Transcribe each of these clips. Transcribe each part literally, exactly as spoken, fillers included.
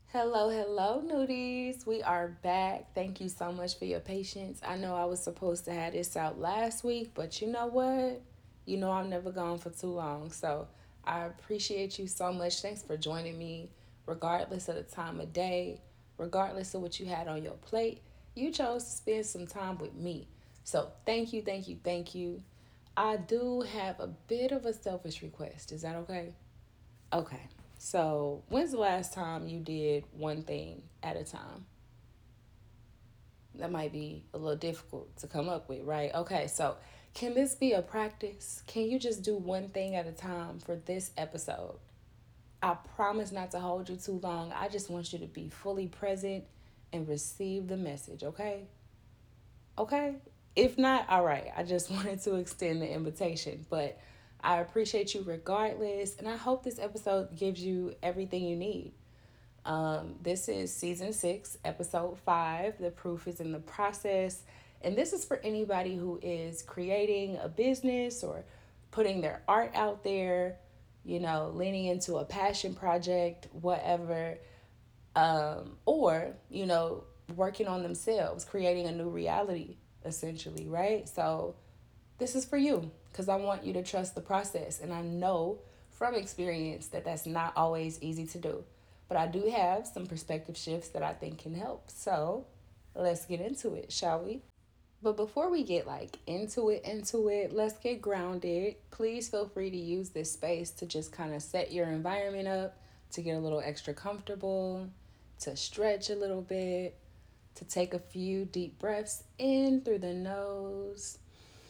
Hello, hello, nudies. We are back. Thank you so much for your patience. I know I was supposed to have this out last week, but you know what? You know I'm never gone for too long. So I appreciate you so much. Thanks for joining me, regardless of the time of day, regardless of what you had on your plate. You chose to spend some time with me. So thank you, thank you, thank you. I do have a bit of a selfish request. Is that okay? Okay. So, when's the last time you did one thing at a time? That might be a little difficult to come up with, right? Okay. So, can this be a practice? Can you just do one thing at a time for this episode? I promise not to hold you too long. I just want you to be fully present and receive the message, okay? Okay? If not, all right. I just wanted to extend the invitation, but I appreciate you regardless, and I hope this episode gives you everything you need. Um, this is season six, episode five. The proof is in the process. And this is for anybody who is creating a business or putting their art out there, you know, leaning into a passion project, whatever, um, or, you know, working on themselves, creating a new reality, essentially, right? So, this is for you because I want you to trust the process. And I know from experience that that's not always easy to do. But I do have some perspective shifts that I think can help. So let's get into it, shall we? But before we get like into it, into it, let's get grounded. Please feel free to use this space to just kind of set your environment up, to get a little extra comfortable, to stretch a little bit, to take a few deep breaths in through the nose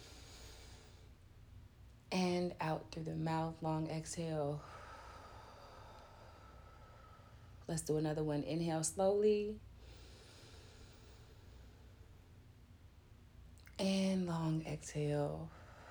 and out through the mouth. Long exhale. Let's do another one. Inhale slowly. And long exhale.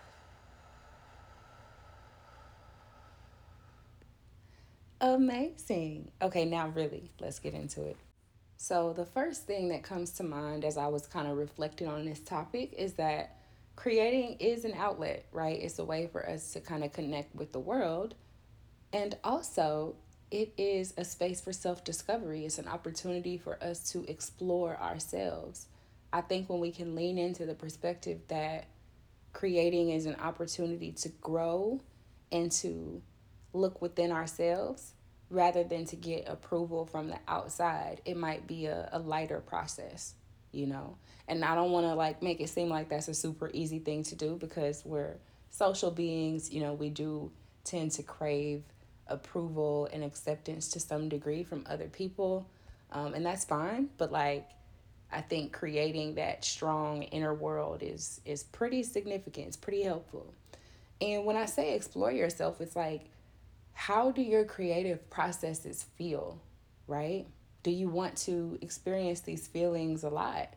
Amazing. Okay, now really, let's get into it. So, the first thing that comes to mind as I was kind of reflecting on this topic is that creating is an outlet, right? It's a way for us to kind of connect with the world. And also, it is a space for self discovery. It's an opportunity for us to explore ourselves. I think when we can lean into the perspective that creating is an opportunity to grow and to look within ourselves rather than to get approval from the outside, it might be a, a lighter process, you know. And I don't want to like make it seem like that's a super easy thing to do because we're social beings, you know, we do tend to crave approval and acceptance to some degree from other people. Um, and that's fine, but like I think creating that strong inner world is is pretty significant. It's pretty helpful. And when I say explore yourself, it's like how do your creative processes feel, right? Do you want to experience these feelings a lot?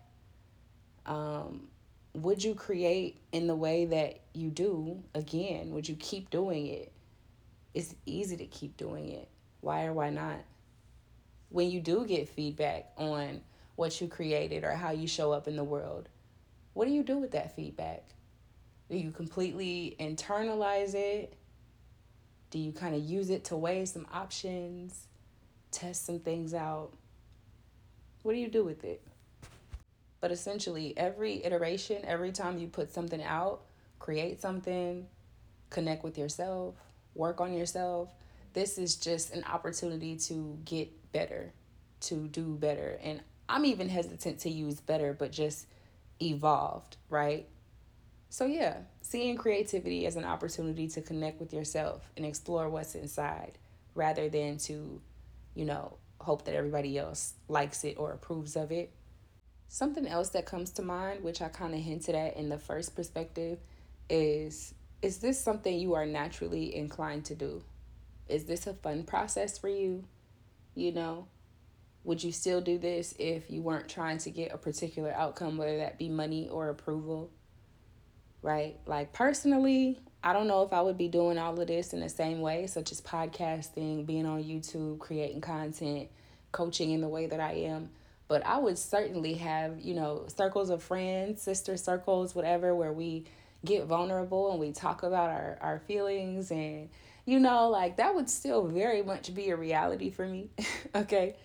Um, would you create in the way that you do again? Would you keep doing it? It's easy to keep doing it. Why or why not? When you do get feedback on what you created or how you show up in the world, what do you do with that feedback? Do you completely internalize it? Do you kind of use it to weigh some options, test some things out? What do you do with it? But essentially, every iteration, every time you put something out, create something, connect with yourself, work on yourself, this is just an opportunity to get better, to do better. And I'm even hesitant to use better, but just evolved, right? So, yeah, seeing creativity as an opportunity to connect with yourself and explore what's inside rather than to, you know, hope that everybody else likes it or approves of it. Something else that comes to mind, which I kind of hinted at in the first perspective, is is this something you are naturally inclined to do? Is this a fun process for you? You know, would you still do this if you weren't trying to get a particular outcome, whether that be money or approval? Right? Like personally, I don't know if I would be doing all of this in the same way, such as podcasting, being on YouTube, creating content, coaching in the way that I am. But I would certainly have, you know, circles of friends, sister circles, whatever, where we get vulnerable and we talk about our, our feelings. And, you know, like that would still very much be a reality for me. Okay.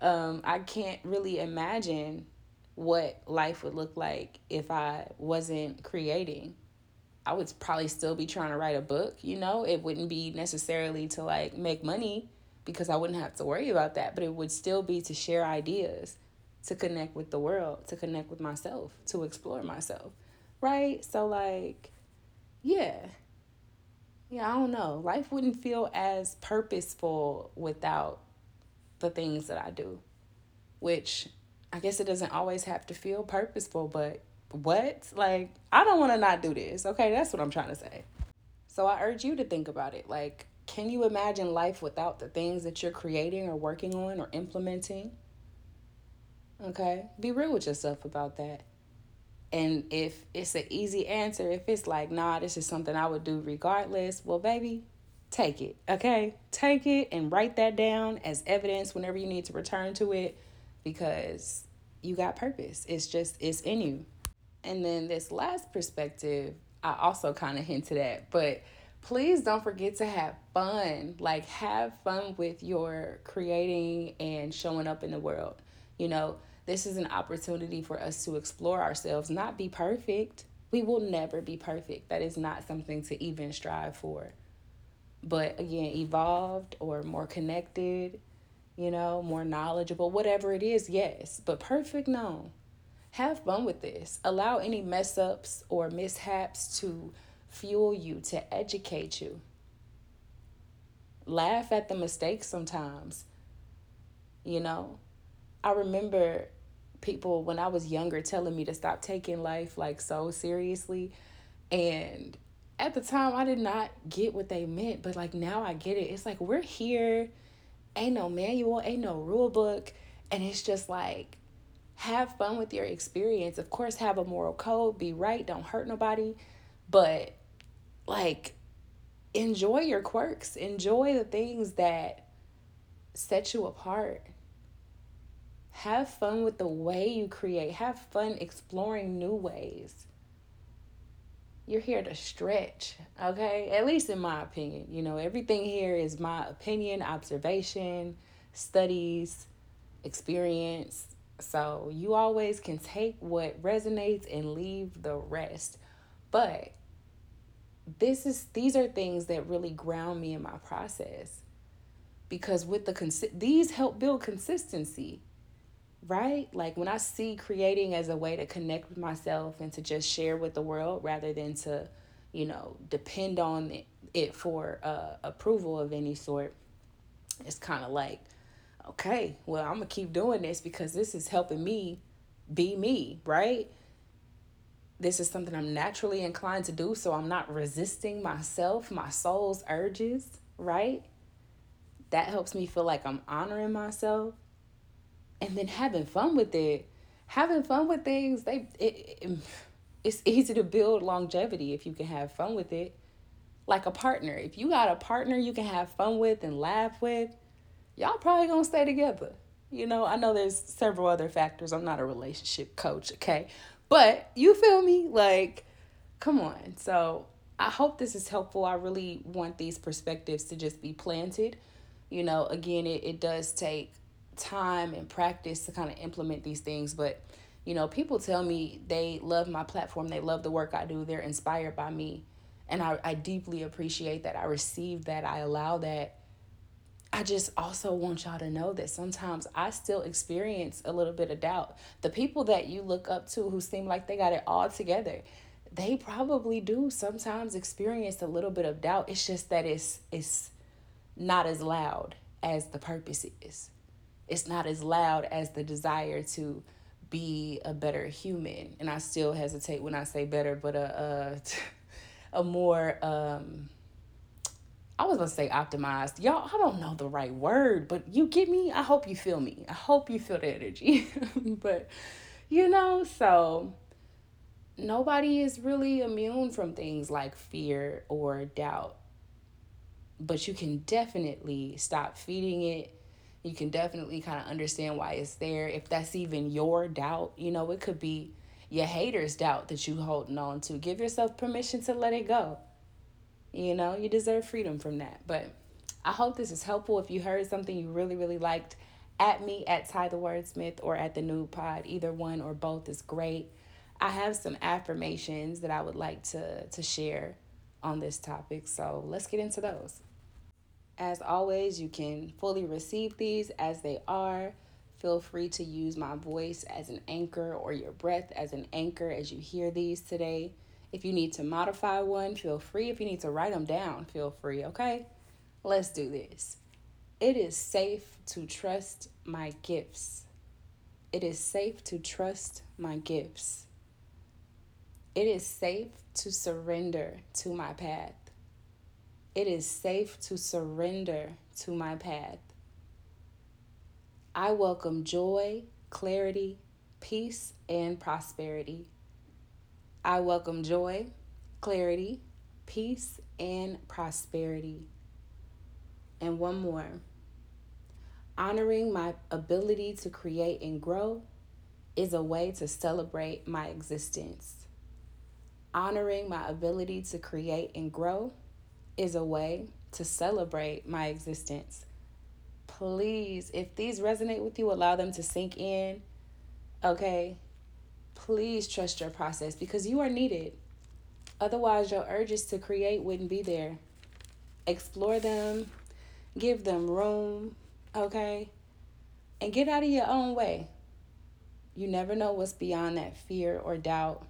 um, I can't really imagine what life would look like if I wasn't creating. I would probably still be trying to write a book, you know? It wouldn't be necessarily to like make money because I wouldn't have to worry about that, but it would still be to share ideas, to connect with the world, to connect with myself, to explore myself. Right? So like, yeah. Yeah, I don't know. Life wouldn't feel as purposeful without the things that I do, which I guess it doesn't always have to feel purposeful, but what? Like, I don't want to not do this. Okay, that's what I'm trying to say. So I urge you to think about it. Like, can you imagine life without the things that you're creating or working on or implementing? Okay, be real with yourself about that. And if it's an easy answer, if it's like, nah, this is something I would do regardless, well, baby, take it, okay? Take it and write that down as evidence whenever you need to return to it because you got purpose. It's just, it's in you. And then this last perspective, I also kind of hinted at, but please don't forget to have fun. Like, have fun with your creating and showing up in the world. You know, this is an opportunity for us to explore ourselves, not be perfect. We will never be perfect. That is not something to even strive for. But again, evolved or more connected, you know, more knowledgeable, whatever it is, yes. But perfect, no. Have fun with this. Allow any mess ups or mishaps to fuel you, to educate you. Laugh at the mistakes sometimes. You know, I remember people when I was younger telling me to stop taking life like so seriously. And at the time, I did not get what they meant, but like now I get it. It's like we're here, ain't no manual, ain't no rule book. And it's just like, have fun with your experience. Of course, have a moral code, be right, don't hurt nobody, but like enjoy your quirks, enjoy the things that set you apart. Have fun with the way you create, have fun exploring new ways. You're here to stretch, okay? At least in my opinion. You know, everything here is my opinion, observation, studies, experience. So you always can take what resonates and leave the rest. But this is these are things that really ground me in my process because with the consi- these help build consistency, right? Like when I see creating as a way to connect with myself and to just share with the world rather than to, you know, depend on it for uh, approval of any sort, it's kind of like, okay, well, I'm going to keep doing this because this is helping me be me, right? This is something I'm naturally inclined to do, so I'm not resisting myself, my soul's urges, right? That helps me feel like I'm honoring myself and then having fun with it. Having fun with things, they it, it it's easy to build longevity if you can have fun with it. Like a partner. If you got a partner you can have fun with and laugh with, y'all probably gonna stay together. You know, I know there's several other factors. I'm not a relationship coach, okay? But you feel me? Like, come on. So I hope this is helpful. I really want these perspectives to just be planted. You know, again, it, it does take time and practice to kind of implement these things. But, you know, people tell me they love my platform, they love the work I do, they're inspired by me. And I, I deeply appreciate that. I receive that. I allow that. I just also want y'all to know that sometimes I still experience a little bit of doubt. The people that you look up to who seem like they got it all together, they probably do sometimes experience a little bit of doubt. It's just that it's it's not as loud as the purpose is. It's not as loud as the desire to be a better human. And I still hesitate when I say better, but a a, a more um I was gonna say optimized. Y'all, I don't know the right word, but you get me? I hope you feel me. I hope you feel the energy. But, you know, so nobody is really immune from things like fear or doubt. But you can definitely stop feeding it. You can definitely kind of understand why it's there. If that's even your doubt, you know, it could be your haters' doubt that you holding on to. Give yourself permission to let it go. You know, you deserve freedom from that. But I hope this is helpful. If you heard something you really, really liked, At me at Ty the Wordsmith or at the Nude Pod. Either one or both is great. I have some affirmations that I would like to to share on this topic. So let's get into those. As always, you can fully receive these as they are. Feel free to use my voice as an anchor or your breath as an anchor as you hear these today. If you need to modify one, feel free. If you need to write them down, feel free, okay? Let's do this. It is safe to trust my gifts. It is safe to trust my gifts. It is safe to surrender to my path. It is safe to surrender to my path. I welcome joy, clarity, peace, and prosperity. I welcome joy, clarity, peace, and prosperity. And one more. Honoring my ability to create and grow is a way to celebrate my existence. Honoring my ability to create and grow is a way to celebrate my existence. Please, if these resonate with you, allow them to sink in, okay? Please trust your process because you are needed. Otherwise, your urges to create wouldn't be there. Explore them, give them room, okay? And get out of your own way. You never know what's beyond that fear or doubt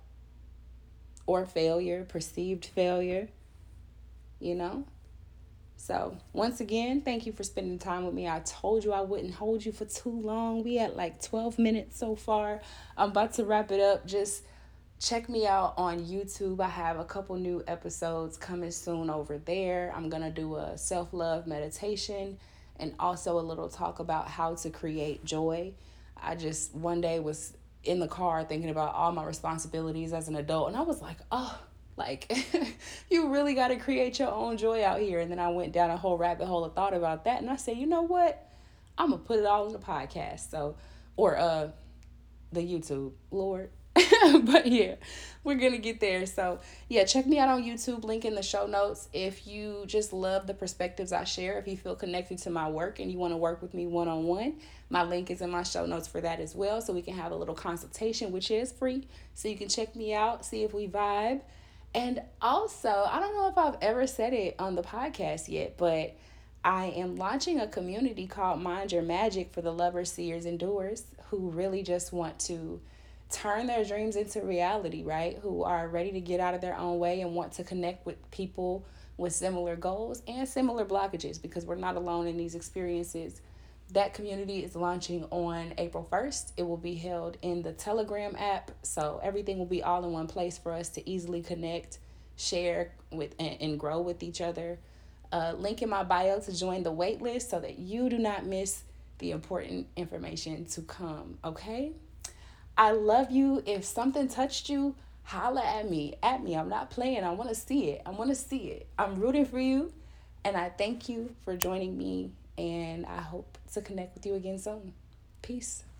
or failure, perceived failure, you know? So, once again, thank you for spending time with me. I told you I wouldn't hold you for too long. We had like twelve minutes so far. I'm about to wrap it up. Just check me out on YouTube. I have a couple new episodes coming soon over there. I'm going to do a self-love meditation and also a little talk about how to create joy. I just one day was in the car thinking about all my responsibilities as an adult, and I was like, oh, like, you really got to create your own joy out here. And then I went down a whole rabbit hole of thought about that. And I said, you know what? I'm going to put it all in the podcast. So, or uh, the YouTube, Lord. But yeah, we're going to get there. So yeah, check me out on YouTube, link in the show notes. If you just love the perspectives I share, if you feel connected to my work and you want to work with me one-on-one, my link is in my show notes for that as well. So we can have a little consultation, which is free. So you can check me out, see if we vibe. And also, I don't know if I've ever said it on the podcast yet, but I am launching a community called Mind Your Magic for the lovers, seers, and doers who really just want to turn their dreams into reality, right? Who are ready to get out of their own way and want to connect with people with similar goals and similar blockages because we're not alone in these experiences. That community is launching on April first. It will be held in the Telegram app. So everything will be all in one place for us to easily connect, share with, and, and grow with each other. Uh, link in my bio to join the wait list so that you do not miss the important information to come, okay? I love you. If something touched you, holla at me. At me. I'm not playing. I want to see it. I want to see it. I'm rooting for you. And I thank you for joining me. And I hope to connect with you again soon. Peace.